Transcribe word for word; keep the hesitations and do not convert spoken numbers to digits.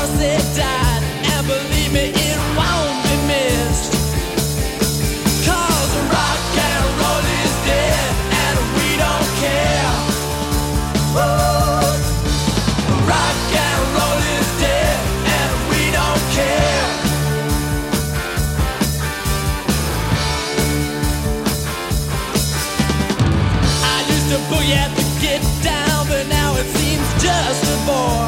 said died, and believe me, it won't be missed. Cause rock and roll is dead, and we don't care. Woo! Rock and roll is dead, and we don't care. I used to boogie at the get down, but now it seems just a bore.